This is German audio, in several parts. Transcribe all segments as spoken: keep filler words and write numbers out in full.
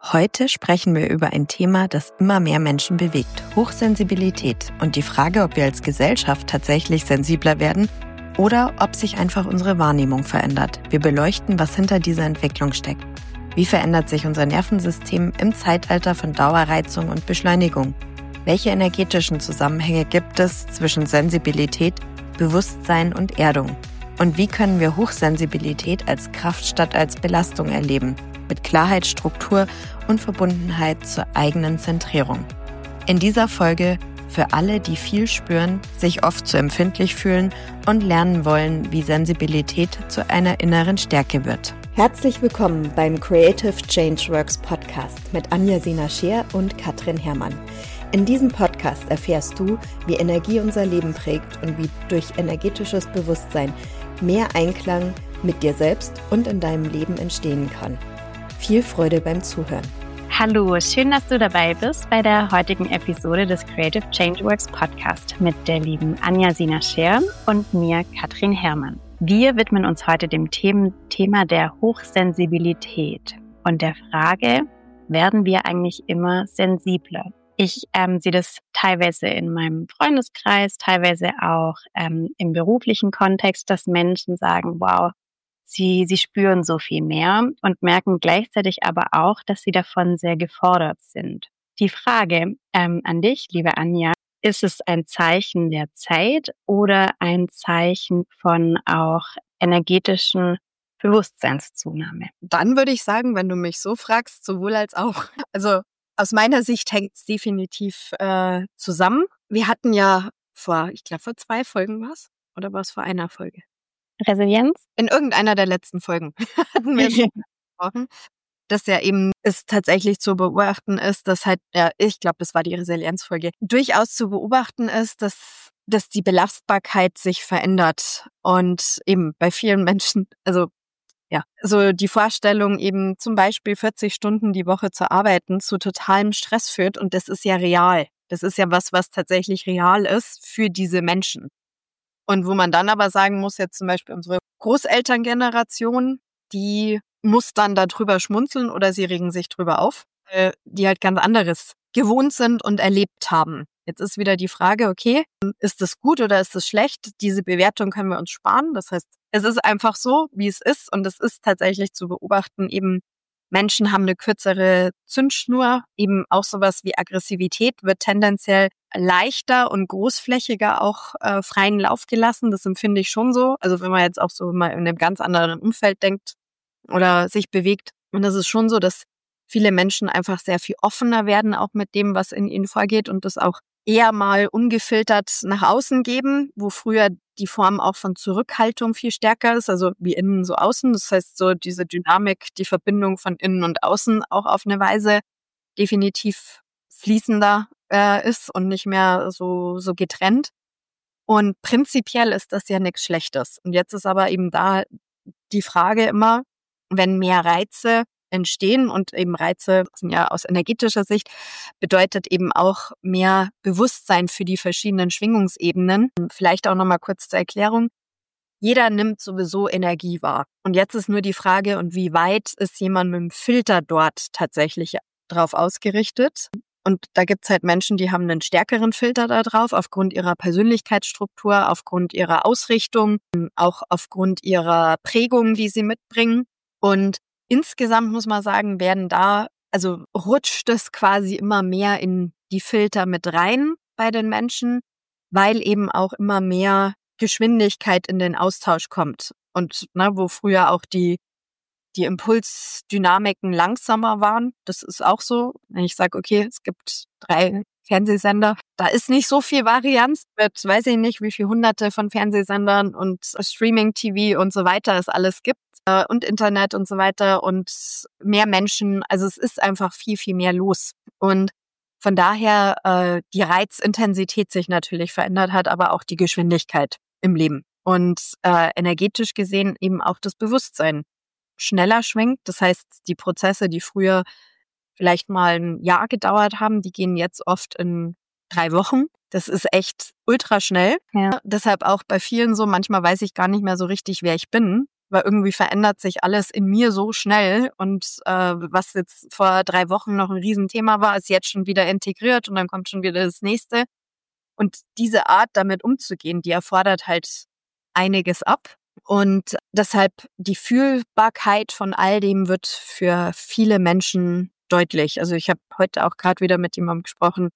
Heute sprechen wir über ein Thema, das immer mehr Menschen bewegt: Hochsensibilität und die Frage, ob wir als Gesellschaft tatsächlich sensibler werden oder ob sich einfach unsere Wahrnehmung verändert. Wir beleuchten, was hinter dieser Entwicklung steckt. Wie verändert sich unser Nervensystem im Zeitalter von Dauerreizung und Beschleunigung? Welche energetischen Zusammenhänge gibt es zwischen Sensibilität, Bewusstsein und Erdung? Und wie können wir Hochsensibilität als Kraft statt als Belastung erleben? Mit Klarheit, Struktur und Verbundenheit zur eigenen Zentrierung. In dieser Folge für alle, die viel spüren, sich oft zu empfindlich fühlen und lernen wollen, wie Sensibilität zu einer inneren Stärke wird. Herzlich willkommen beim Creative Changeworks Podcast mit Anja Sina-Scheer und Katrin Herrmann. In diesem Podcast erfährst du, wie Energie unser Leben prägt und wie durch energetisches Bewusstsein mehr Einklang mit dir selbst und in deinem Leben entstehen kann. Viel Freude beim Zuhören. Hallo, schön, dass du dabei bist bei der heutigen Episode des Creative Changeworks Podcast mit der lieben Anja Sina-Scheer und mir, Katrin Herrmann. Wir widmen uns heute dem Themen, Thema der Hochsensibilität und der Frage, werden wir eigentlich immer sensibler? Ich ähm, sehe das teilweise in meinem Freundeskreis, teilweise auch ähm, im beruflichen Kontext, dass Menschen sagen, wow, Sie, sie spüren so viel mehr und merken gleichzeitig aber auch, dass sie davon sehr gefordert sind. Die Frage ähm, an dich, liebe Anja, ist es ein Zeichen der Zeit oder ein Zeichen von auch energetischen Bewusstseinszunahme? Dann würde ich sagen, wenn du mich so fragst, sowohl als auch. Also aus meiner Sicht hängt es definitiv äh, zusammen. Wir hatten ja vor, ich glaube vor zwei Folgen was, oder war es vor einer Folge? Resilienz? In irgendeiner der letzten Folgen hatten wir schon gesprochen, dass ja eben es tatsächlich zu beobachten ist, dass halt, ja, ich glaube, das war die Resilienzfolge, durchaus zu beobachten ist, dass, dass die Belastbarkeit sich verändert und eben bei vielen Menschen, also ja, so die Vorstellung eben zum Beispiel vierzig Stunden die Woche zu arbeiten zu totalem Stress führt und das ist ja real. Das ist ja was, was tatsächlich real ist für diese Menschen. Und wo man dann aber sagen muss, jetzt zum Beispiel unsere Großelterngeneration, die muss dann darüber schmunzeln oder sie regen sich drüber auf, äh, die halt ganz anderes gewohnt sind und erlebt haben. Jetzt ist wieder die Frage, okay, ist das gut oder ist das schlecht? Diese Bewertung können wir uns sparen. Das heißt, es ist einfach so, wie es ist und es ist tatsächlich zu beobachten, eben Menschen haben eine kürzere Zündschnur, eben auch sowas wie Aggressivität wird tendenziell leichter und großflächiger auch äh, freien Lauf gelassen. Das empfinde ich schon so. Also wenn man jetzt auch so mal in einem ganz anderen Umfeld denkt oder sich bewegt. Und das ist schon so, dass viele Menschen einfach sehr viel offener werden, auch mit dem, was in ihnen vorgeht und das auch eher mal ungefiltert nach außen geben, wo früher die Form auch von Zurückhaltung viel stärker ist, also wie innen so außen. Das heißt, so diese Dynamik, die Verbindung von innen und außen auch auf eine Weise definitiv fließender äh, ist und nicht mehr so so getrennt. Und prinzipiell ist das ja nichts Schlechtes. Und jetzt ist aber eben da die Frage immer, wenn mehr Reize entstehen und eben Reize sind ja aus energetischer Sicht, bedeutet eben auch mehr Bewusstsein für die verschiedenen Schwingungsebenen. Vielleicht auch nochmal kurz zur Erklärung. Jeder nimmt sowieso Energie wahr. Und jetzt ist nur die Frage, und wie weit ist jemand mit dem Filter dort tatsächlich drauf ausgerichtet? Und da gibt's halt Menschen, die haben einen stärkeren Filter da drauf, aufgrund ihrer Persönlichkeitsstruktur, aufgrund ihrer Ausrichtung, auch aufgrund ihrer Prägung, die sie mitbringen. Und insgesamt muss man sagen, werden da, also rutscht es quasi immer mehr in die Filter mit rein bei den Menschen, weil eben auch immer mehr Geschwindigkeit in den Austausch kommt. Und ne, wo früher auch die die Impulsdynamiken langsamer waren, das ist auch so. Wenn ich sage, okay, es gibt drei Fernsehsender, da ist nicht so viel Varianz mit, weiß ich nicht, wie viele hunderte von Fernsehsendern und Streaming-T V und so weiter es alles gibt äh, und Internet und so weiter und mehr Menschen. Also es ist einfach viel, viel mehr los. Und von daher äh, die Reizintensität sich natürlich verändert hat, aber auch die Geschwindigkeit im Leben. Und äh, energetisch gesehen eben auch das Bewusstsein schneller schwingt. Das heißt, die Prozesse, die früher vielleicht mal ein Jahr gedauert haben, die gehen jetzt oft in drei Wochen. Das ist echt ultra schnell. Ja. Deshalb auch bei vielen so, manchmal weiß ich gar nicht mehr so richtig, wer ich bin, weil irgendwie verändert sich alles in mir so schnell und äh, was jetzt vor drei Wochen noch ein Riesenthema war, ist jetzt schon wieder integriert und dann kommt schon wieder das nächste. Und diese Art, damit umzugehen, die erfordert halt einiges ab. Und deshalb die Fühlbarkeit von all dem wird für viele Menschen deutlich. Also ich habe heute auch gerade wieder mit jemandem gesprochen,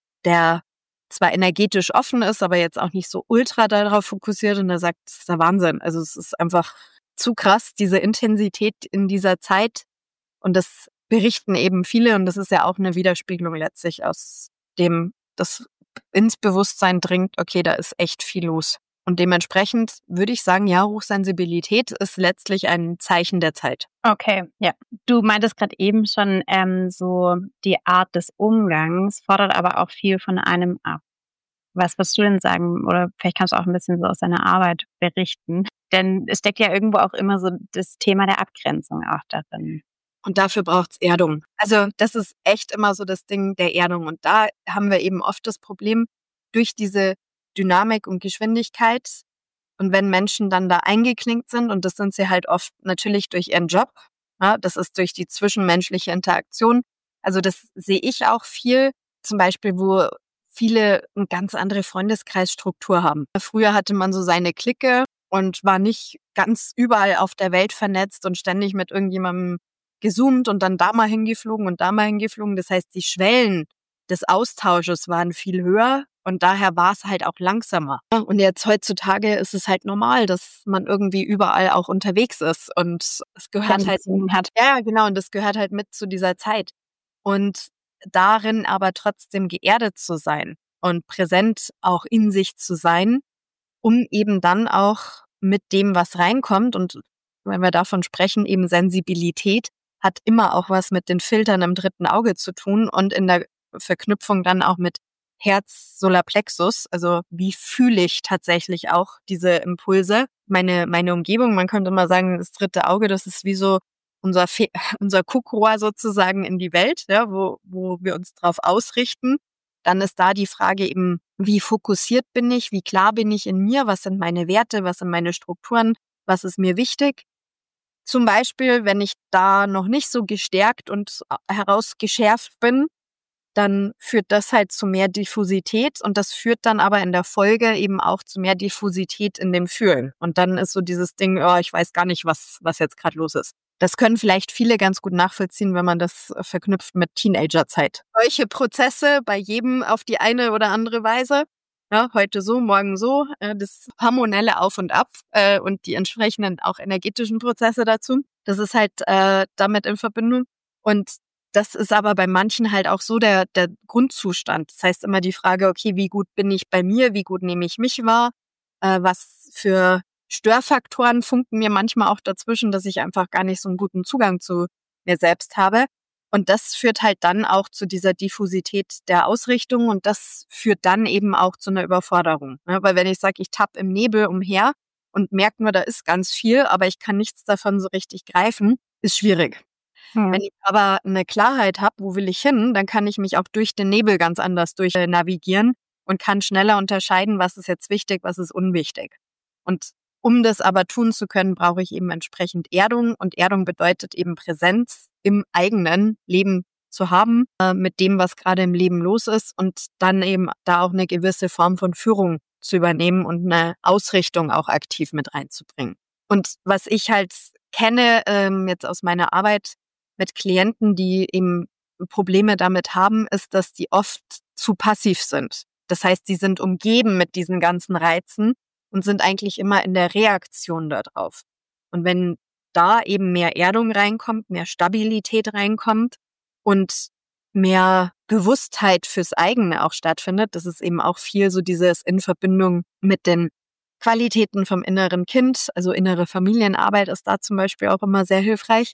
der zwar energetisch offen ist, aber jetzt auch nicht so ultra darauf fokussiert und er sagt, das ist der Wahnsinn. Also es ist einfach zu krass, diese Intensität in dieser Zeit und das berichten eben viele und das ist ja auch eine Widerspiegelung letztlich aus dem, das ins Bewusstsein dringt, okay, da ist echt viel los. Und dementsprechend würde ich sagen, ja, Hochsensibilität ist letztlich ein Zeichen der Zeit. Okay, ja. Du meintest gerade eben schon, ähm, so die Art des Umgangs fordert aber auch viel von einem ab. Was würdest du denn sagen? Oder vielleicht kannst du auch ein bisschen so aus deiner Arbeit berichten. Denn es steckt ja irgendwo auch immer so das Thema der Abgrenzung auch darin. Und dafür braucht's Erdung. Also das ist echt immer so das Ding der Erdung. Und da haben wir eben oft das Problem durch diese Dynamik und Geschwindigkeit. Und wenn Menschen dann da eingeklinkt sind, und das sind sie halt oft natürlich durch ihren Job, ja, das ist durch die zwischenmenschliche Interaktion. Also das sehe ich auch viel, zum Beispiel, wo viele eine ganz andere Freundeskreisstruktur haben. Früher hatte man so seine Clique und war nicht ganz überall auf der Welt vernetzt und ständig mit irgendjemandem gezoomt und dann da mal hingeflogen und da mal hingeflogen. Das heißt, die Schwellen des Austausches waren viel höher und daher war es halt auch langsamer. Und jetzt heutzutage ist es halt normal, dass man irgendwie überall auch unterwegs ist und es gehört halt, hat. Ja, genau, und das gehört halt mit zu dieser Zeit. Und darin aber trotzdem geerdet zu sein und präsent auch in sich zu sein, um eben dann auch mit dem, was reinkommt, und wenn wir davon sprechen, eben Sensibilität hat immer auch was mit den Filtern im dritten Auge zu tun und in der Verknüpfung dann auch mit Herz, Solarplexus, also wie fühle ich tatsächlich auch diese Impulse. Meine meine Umgebung, man könnte mal sagen, das dritte Auge, das ist wie so unser Fe- unser Guckrohr sozusagen in die Welt, ja, wo wo wir uns drauf ausrichten. Dann ist da die Frage eben, wie fokussiert bin ich, wie klar bin ich in mir, was sind meine Werte, was sind meine Strukturen, was ist mir wichtig. Zum Beispiel, wenn ich da noch nicht so gestärkt und herausgeschärft bin, dann führt das halt zu mehr Diffusität und das führt dann aber in der Folge eben auch zu mehr Diffusität in dem Fühlen. Und dann ist so dieses Ding, oh, ich weiß gar nicht, was was jetzt gerade los ist. Das können vielleicht viele ganz gut nachvollziehen, wenn man das verknüpft mit Teenagerzeit. Solche Prozesse bei jedem auf die eine oder andere Weise. Ja, heute so, morgen so, äh, das hormonelle Auf und Ab äh, und die entsprechenden auch energetischen Prozesse dazu. Das ist halt äh, damit in Verbindung. Und das ist aber bei manchen halt auch so der, der Grundzustand. Das heißt immer die Frage, okay, wie gut bin ich bei mir, wie gut nehme ich mich wahr, äh, was für Störfaktoren funken mir manchmal auch dazwischen, dass ich einfach gar nicht so einen guten Zugang zu mir selbst habe. Und das führt halt dann auch zu dieser Diffusität der Ausrichtung und das führt dann eben auch zu einer Überforderung. Ne? Weil wenn ich sage, ich tapp im Nebel umher und merke nur, da ist ganz viel, aber ich kann nichts davon so richtig greifen, ist schwierig. Hm. Wenn ich aber eine Klarheit habe, wo will ich hin, dann kann ich mich auch durch den Nebel ganz anders durch navigieren und kann schneller unterscheiden, was ist jetzt wichtig, was ist unwichtig. Und um das aber tun zu können, brauche ich eben entsprechend Erdung. Und Erdung bedeutet eben Präsenz im eigenen Leben zu haben, äh, mit dem, was gerade im Leben los ist. Und dann eben da auch eine gewisse Form von Führung zu übernehmen und eine Ausrichtung auch aktiv mit reinzubringen. Und was ich halt kenne, ähm, jetzt aus meiner Arbeit mit Klienten, die eben Probleme damit haben, ist, dass die oft zu passiv sind. Das heißt, die sind umgeben mit diesen ganzen Reizen und sind eigentlich immer in der Reaktion darauf. Und wenn da eben mehr Erdung reinkommt, mehr Stabilität reinkommt und mehr Bewusstheit fürs eigene auch stattfindet, das ist eben auch viel so dieses in Verbindung mit den Qualitäten vom inneren Kind, also innere Familienarbeit ist da zum Beispiel auch immer sehr hilfreich,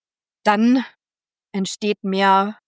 dann entsteht mehr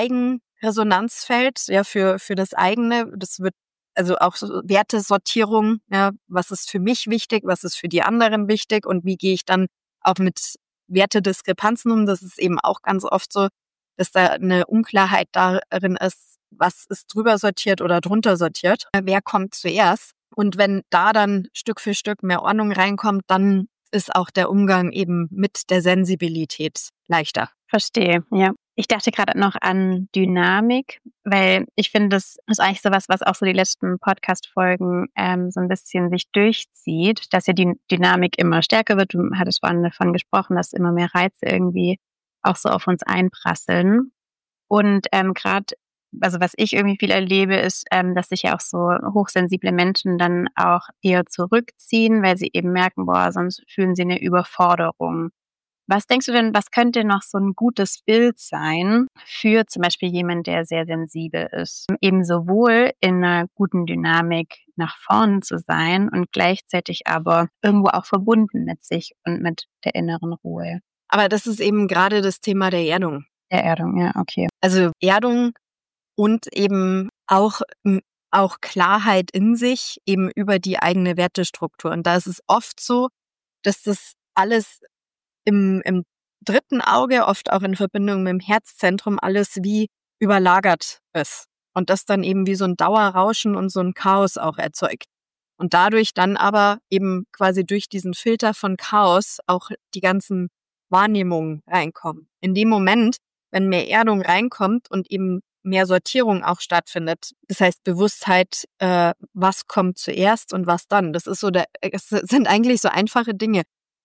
Eigenresonanzfeld, ja, für, für das eigene. Das wird also auch so Wertesortierung, ja, was ist für mich wichtig, was ist für die anderen wichtig und wie gehe ich dann auch mit Wertediskrepanzen um. Das ist eben auch ganz oft so, dass da eine Unklarheit darin ist, was ist drüber sortiert oder drunter sortiert. Wer kommt zuerst? Und wenn da dann Stück für Stück mehr Ordnung reinkommt, dann ist auch der Umgang eben mit der Sensibilität leichter. Verstehe, ja. Ich dachte gerade noch an Dynamik, weil ich finde, das ist eigentlich sowas, was auch so die letzten Podcast-Folgen ähm, so ein bisschen sich durchzieht, dass ja die Dynamik immer stärker wird. Du hattest vorhin davon gesprochen, dass immer mehr Reize irgendwie auch so auf uns einprasseln. Und ähm, gerade, also was ich irgendwie viel erlebe, ist, ähm, dass sich ja auch so hochsensible Menschen dann auch eher zurückziehen, weil sie eben merken, boah, sonst fühlen sie eine Überforderung. Was denkst du denn, was könnte noch so ein gutes Bild sein für zum Beispiel jemanden, der sehr sensibel ist? Eben sowohl in einer guten Dynamik nach vorn zu sein und gleichzeitig aber irgendwo auch verbunden mit sich und mit der inneren Ruhe. Aber das ist eben gerade das Thema der Erdung. Der Erdung, ja, okay. Also Erdung und eben auch, auch Klarheit in sich, eben über die eigene Wertestruktur. Und da ist es oft so, dass das alles im, im dritten Auge, oft auch in Verbindung mit dem Herzzentrum, alles wie überlagert ist. Und das dann eben wie so ein Dauerrauschen und so ein Chaos auch erzeugt. Und dadurch dann aber eben quasi durch diesen Filter von Chaos auch die ganzen Wahrnehmungen reinkommen. In dem Moment, wenn mehr Erdung reinkommt und eben mehr Sortierung auch stattfindet, das heißt Bewusstheit, äh, was kommt zuerst und was dann. Das ist so, der, es sind eigentlich so einfache Dinge.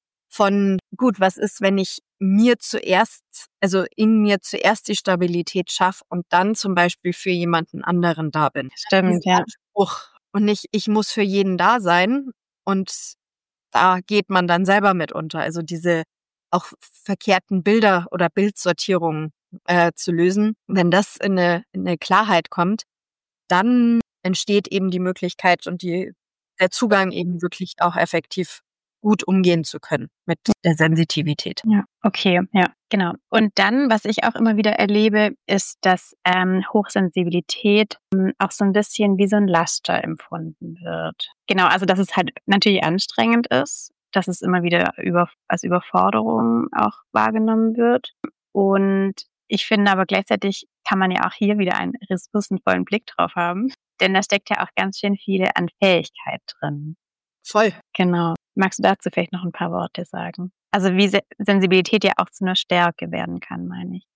Von, gut, was ist, wenn ich mir zuerst, also in mir zuerst die Stabilität schaffe und dann zum Beispiel für jemanden anderen da bin. Stimmt, ja. Anspruch. Und nicht, ich muss für jeden da sein und da geht man dann selber mit unter. Also diese auch verkehrten Bilder oder Bildsortierungen äh, zu lösen. Wenn das in eine, in eine Klarheit kommt, dann entsteht eben die Möglichkeit und die, der Zugang eben wirklich auch effektiv gut umgehen zu können mit der Sensitivität. Ja, okay, ja, genau. Und dann, was ich auch immer wieder erlebe, ist, dass ähm, Hochsensibilität ähm, auch so ein bisschen wie so ein Laster empfunden wird. Genau, also dass es halt natürlich anstrengend ist, dass es immer wieder über, als Überforderung auch wahrgenommen wird. Und ich finde aber gleichzeitig kann man ja auch hier wieder einen ressourcenvollen Blick drauf haben, denn da steckt ja auch ganz schön viel an Fähigkeit drin. Voll. Genau. Magst du dazu vielleicht noch ein paar Worte sagen? Also wie Se- Sensibilität ja auch zu einer Stärke werden kann, meine ich.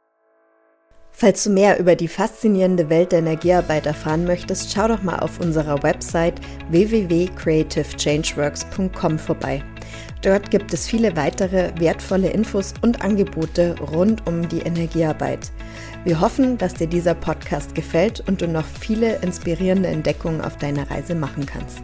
Falls du mehr über die faszinierende Welt der Energiearbeit erfahren möchtest, schau doch mal auf unserer Website w w w punkt creative changeworks punkt com vorbei. Dort gibt es viele weitere wertvolle Infos und Angebote rund um die Energiearbeit. Wir hoffen, dass dir dieser Podcast gefällt und du noch viele inspirierende Entdeckungen auf deiner Reise machen kannst.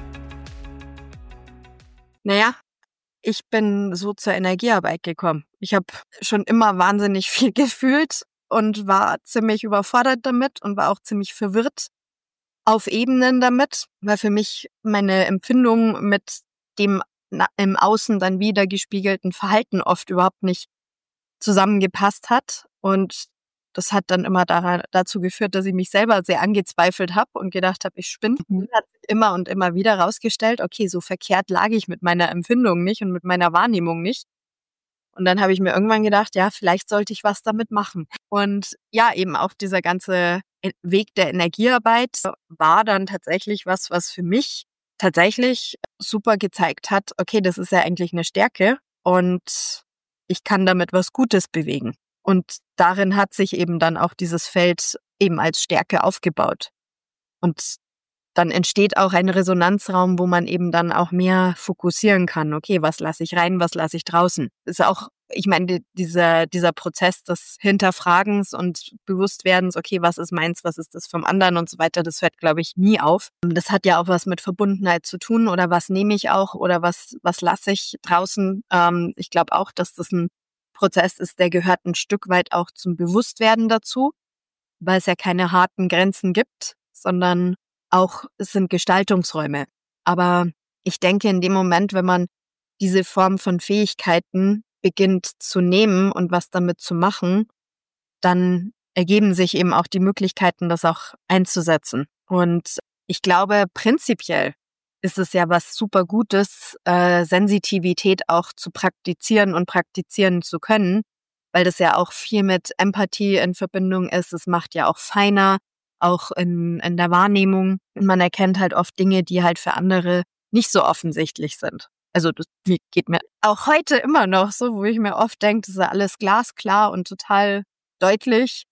Naja, ich bin so zur Energiearbeit gekommen. Ich habe schon immer wahnsinnig viel gefühlt und war ziemlich überfordert damit und war auch ziemlich verwirrt auf Ebenen damit, weil für mich meine Empfindung mit dem im Außen dann wieder gespiegelten Verhalten oft überhaupt nicht zusammengepasst hat. Und das hat dann immer daran, dazu geführt, dass ich mich selber sehr angezweifelt habe und gedacht habe, ich spinne. Mhm. Hat sich immer und immer wieder rausgestellt, okay, so verkehrt lag ich mit meiner Empfindung nicht und mit meiner Wahrnehmung nicht. Und dann habe ich mir irgendwann gedacht, ja, vielleicht sollte ich was damit machen. Und ja, eben auch dieser ganze Weg der Energiearbeit war dann tatsächlich was, was für mich tatsächlich super gezeigt hat, okay, das ist ja eigentlich eine Stärke und ich kann damit was Gutes bewegen. Und darin hat sich eben dann auch dieses Feld eben als Stärke aufgebaut. Und dann entsteht auch ein Resonanzraum, wo man eben dann auch mehr fokussieren kann. Okay, was lasse ich rein, was lasse ich draußen? Ist auch, ich meine, dieser, dieser Prozess des Hinterfragens und Bewusstwerdens, okay, was ist meins, was ist das vom anderen und so weiter, das hört, glaube ich, nie auf. Das hat ja auch was mit Verbundenheit zu tun oder was nehme ich auch oder was, was lasse ich draußen. Ähm, ich glaube auch, dass das ein Prozess ist, der gehört ein Stück weit auch zum Bewusstwerden dazu, weil es ja keine harten Grenzen gibt, sondern auch es sind Gestaltungsräume. Aber ich denke, in dem Moment, wenn man diese Form von Fähigkeiten beginnt zu nehmen und was damit zu machen, dann ergeben sich eben auch die Möglichkeiten, das auch einzusetzen. Und ich glaube, prinzipiell ist es ja was super Gutes, äh, Sensitivität auch zu praktizieren und praktizieren zu können, weil das ja auch viel mit Empathie in Verbindung ist. Es macht ja auch feiner, auch in, in der Wahrnehmung. Und man erkennt halt oft Dinge, die halt für andere nicht so offensichtlich sind. Also das geht mir auch heute immer noch so, wo ich mir oft denke, das ist ja alles glasklar und total deutlich.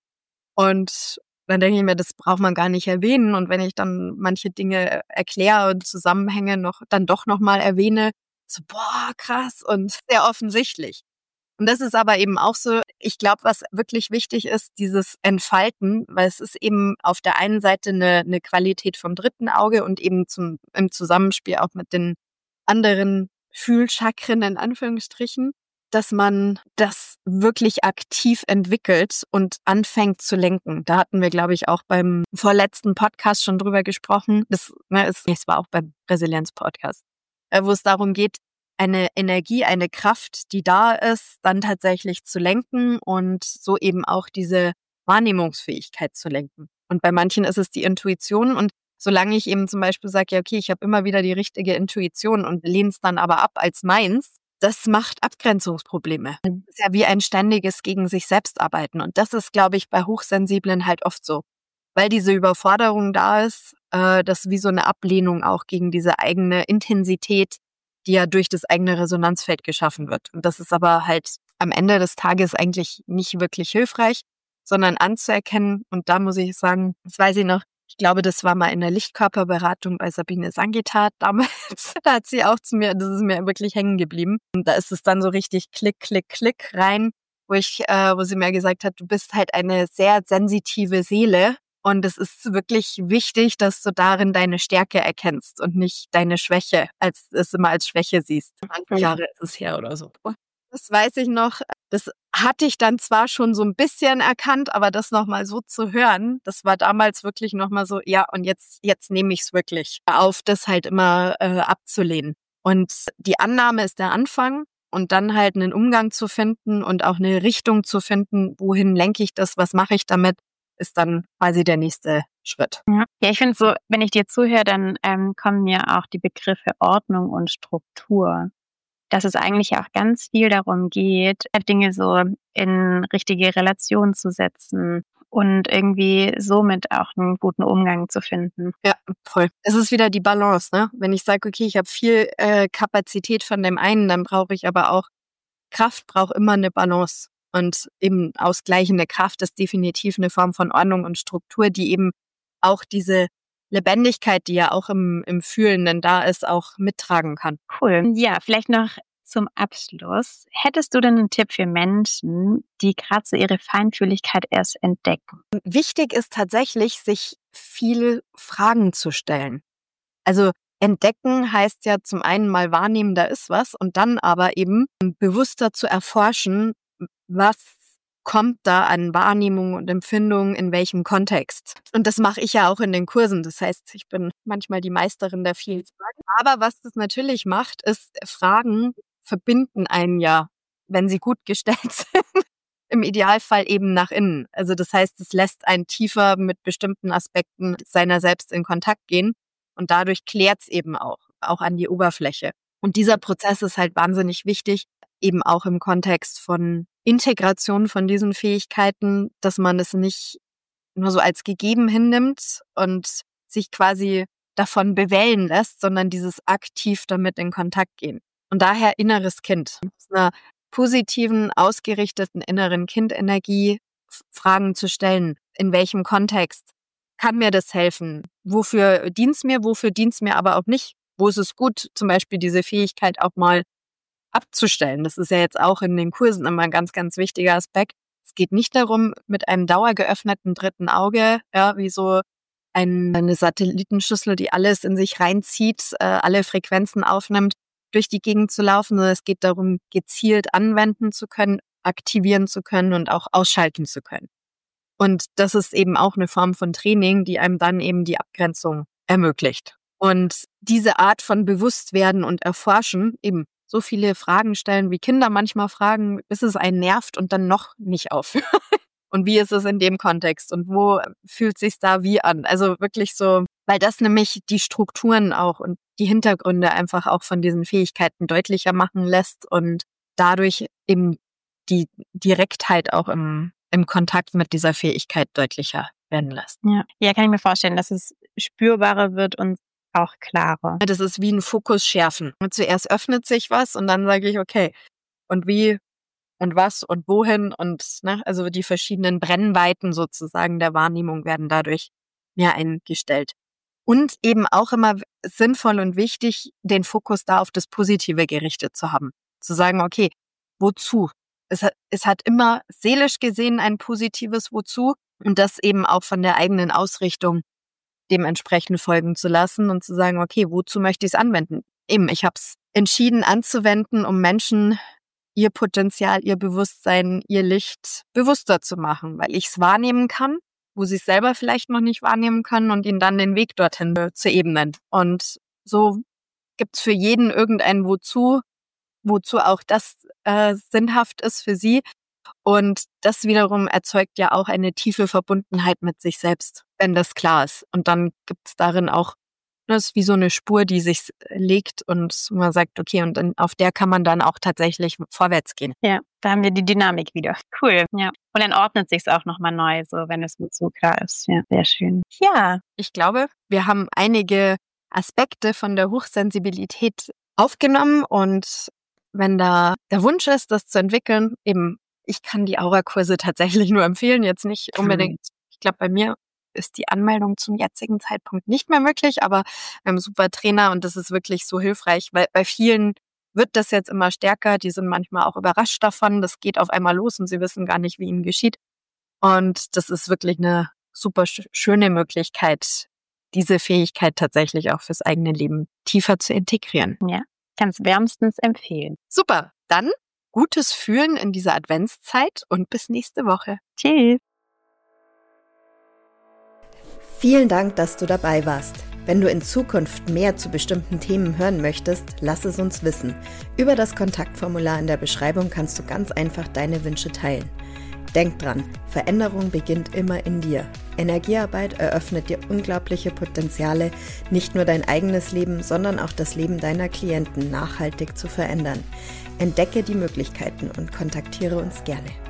Und dann denke ich mir, das braucht man gar nicht erwähnen. Und wenn ich dann manche Dinge erkläre und Zusammenhänge noch dann doch nochmal erwähne, so boah, krass und sehr offensichtlich. Und das ist aber eben auch so, ich glaube, was wirklich wichtig ist, dieses Entfalten, weil es ist eben auf der einen Seite eine, eine Qualität vom dritten Auge und eben zum, im Zusammenspiel auch mit den anderen Fühlchakren in Anführungsstrichen, dass man das wirklich aktiv entwickelt und anfängt zu lenken. Da hatten wir, glaube ich, auch beim vorletzten Podcast schon drüber gesprochen. Das, ne, ist, es war auch beim Resilienz-Podcast, äh, wo es darum geht, eine Energie, eine Kraft, die da ist, dann tatsächlich zu lenken und so eben auch diese Wahrnehmungsfähigkeit zu lenken. Und bei manchen ist es die Intuition und solange ich eben zum Beispiel sage, ja okay, ich habe immer wieder die richtige Intuition und lehne es dann aber ab als meins, das macht Abgrenzungsprobleme. Das ist ja wie ein ständiges gegen sich selbst arbeiten. Und das ist, glaube ich, bei Hochsensiblen halt oft so. Weil diese Überforderung da ist, äh, das wie so eine Ablehnung auch gegen diese eigene Intensität, die ja durch das eigene Resonanzfeld geschaffen wird. Und das ist aber halt am Ende des Tages eigentlich nicht wirklich hilfreich, sondern anzuerkennen. Und da muss ich sagen, das weiß ich noch, ich glaube, das war mal in der Lichtkörperberatung bei Sabine Sangitat damals. Da hat sie auch zu mir, das ist mir wirklich hängen geblieben. Und da ist es dann so richtig klick, klick, klick rein, wo ich, äh, wo sie mir gesagt hat, du bist halt eine sehr sensitive Seele. Und es ist wirklich wichtig, dass du darin deine Stärke erkennst und nicht deine Schwäche, als es immer als Schwäche siehst. Manche Jahre ist es her oder so. Das weiß ich noch. Das hatte ich dann zwar schon so ein bisschen erkannt, aber das nochmal so zu hören, das war damals wirklich nochmal so, ja, und jetzt, jetzt nehme ich es wirklich auf, das halt immer äh, abzulehnen. Und die Annahme ist der Anfang und dann halt einen Umgang zu finden und auch eine Richtung zu finden, wohin lenke ich das, was mache ich damit, ist dann quasi der nächste Schritt. Ja, ja, ich finde so, wenn ich dir zuhöre, dann ähm, kommen mir auch die Begriffe Ordnung und Struktur. Dass es eigentlich auch ganz viel darum geht, Dinge so in richtige Relation zu setzen und irgendwie somit auch einen guten Umgang zu finden. Ja, voll. Es ist wieder die Balance, ne? Wenn ich sage, okay, ich habe viel äh, Kapazität von dem einen, dann brauche ich aber auch Kraft, braucht immer eine Balance. Und eben ausgleichende Kraft ist definitiv eine Form von Ordnung und Struktur, die eben auch diese Lebendigkeit, die ja auch im, im Fühlenden da ist, auch mittragen kann. Cool. Ja, vielleicht noch zum Abschluss. Hättest du denn einen Tipp für Menschen, die gerade so ihre Feinfühligkeit erst entdecken? Wichtig ist tatsächlich, sich viel Fragen zu stellen. Also entdecken heißt ja zum einen mal wahrnehmen, da ist was, und dann aber eben bewusster zu erforschen, was kommt da an Wahrnehmung und Empfindung in welchem Kontext. Und das mache ich ja auch in den Kursen. Das heißt, ich bin manchmal die Meisterin der vielen Fragen. Aber was das natürlich macht, ist, Fragen verbinden einen ja, wenn sie gut gestellt sind, im Idealfall eben nach innen. Also das heißt, es lässt einen tiefer mit bestimmten Aspekten seiner selbst in Kontakt gehen. Und dadurch klärt es eben auch, auch an die Oberfläche. Und dieser Prozess ist halt wahnsinnig wichtig, eben auch im Kontext von Integration von diesen Fähigkeiten, dass man es nicht nur so als gegeben hinnimmt und sich quasi davon bewellen lässt, sondern dieses aktiv damit in Kontakt gehen. Und daher inneres Kind. Aus einer positiven, ausgerichteten inneren Kindenergie Fragen zu stellen. In welchem Kontext kann mir das helfen? Wofür dient es mir? Wofür dient es mir aber auch nicht? Wo ist es gut, zum Beispiel diese Fähigkeit auch mal abzustellen? Das ist ja jetzt auch in den Kursen immer ein ganz, ganz wichtiger Aspekt. Es geht nicht darum, mit einem dauergeöffneten dritten Auge, ja, wie so ein, eine Satellitenschüssel, die alles in sich reinzieht, äh, alle Frequenzen aufnimmt, durch die Gegend zu laufen, sondern es geht darum, gezielt anwenden zu können, aktivieren zu können und auch ausschalten zu können. Und das ist eben auch eine Form von Training, die einem dann eben die Abgrenzung ermöglicht. Und diese Art von Bewusstwerden und Erforschen, eben so viele Fragen stellen, wie Kinder manchmal fragen, bis es einen nervt und dann noch nicht aufhört. Und wie ist es in dem Kontext und wo fühlt es sich da wie an? Also wirklich so, weil das nämlich die Strukturen auch und die Hintergründe einfach auch von diesen Fähigkeiten deutlicher machen lässt und dadurch eben die Direktheit auch im, im Kontakt mit dieser Fähigkeit deutlicher werden lässt. Ja. ja, kann ich mir vorstellen, dass es spürbarer wird und auch klarer. Das ist wie ein Fokus schärfen. Zuerst öffnet sich was und dann sage ich, okay, und wie und was und wohin und ne, also die verschiedenen Brennweiten sozusagen der Wahrnehmung werden dadurch mehr eingestellt. Und eben auch immer sinnvoll und wichtig, den Fokus da auf das Positive gerichtet zu haben. Zu sagen, okay, wozu? Es hat, es hat immer seelisch gesehen ein positives Wozu und das eben auch von der eigenen Ausrichtung dementsprechend folgen zu lassen und zu sagen, okay, wozu möchte ich es anwenden? Eben, ich habe es entschieden anzuwenden, um Menschen ihr Potenzial, ihr Bewusstsein, ihr Licht bewusster zu machen, weil ich es wahrnehmen kann, wo sie es selber vielleicht noch nicht wahrnehmen können und ihnen dann den Weg dorthin zu ebnen. Und so gibt's für jeden irgendein Wozu, wozu auch das äh, sinnhaft ist für sie. Und das wiederum erzeugt ja auch eine tiefe Verbundenheit mit sich selbst, wenn das klar ist. Und dann gibt's darin auch, das ist wie so eine Spur, die sich legt und man sagt, okay, und dann auf der kann man dann auch tatsächlich vorwärts gehen. Ja, da haben wir die Dynamik wieder. Cool, ja. Und dann ordnet sich es auch nochmal neu, so wenn es mit so klar ist. Ja, sehr schön. Ja. Ich glaube, wir haben einige Aspekte von der Hochsensibilität aufgenommen und wenn da der Wunsch ist, das zu entwickeln, eben, ich kann die Aura-Kurse tatsächlich nur empfehlen, jetzt nicht unbedingt, ich glaube, bei mir ist die Anmeldung zum jetzigen Zeitpunkt nicht mehr möglich, aber wir haben einen super Trainer und das ist wirklich so hilfreich, weil bei vielen wird das jetzt immer stärker, die sind manchmal auch überrascht davon, das geht auf einmal los und sie wissen gar nicht, wie ihnen geschieht. Und das ist wirklich eine super schöne Möglichkeit, diese Fähigkeit tatsächlich auch fürs eigene Leben tiefer zu integrieren. Ja, kann es wärmstens empfehlen. Super, dann gutes Fühlen in dieser Adventszeit und bis nächste Woche. Tschüss. Vielen Dank, dass du dabei warst. Wenn du in Zukunft mehr zu bestimmten Themen hören möchtest, lass es uns wissen. Über das Kontaktformular in der Beschreibung kannst du ganz einfach deine Wünsche teilen. Denk dran, Veränderung beginnt immer in dir. Energiearbeit eröffnet dir unglaubliche Potenziale, nicht nur dein eigenes Leben, sondern auch das Leben deiner Klienten nachhaltig zu verändern. Entdecke die Möglichkeiten und kontaktiere uns gerne.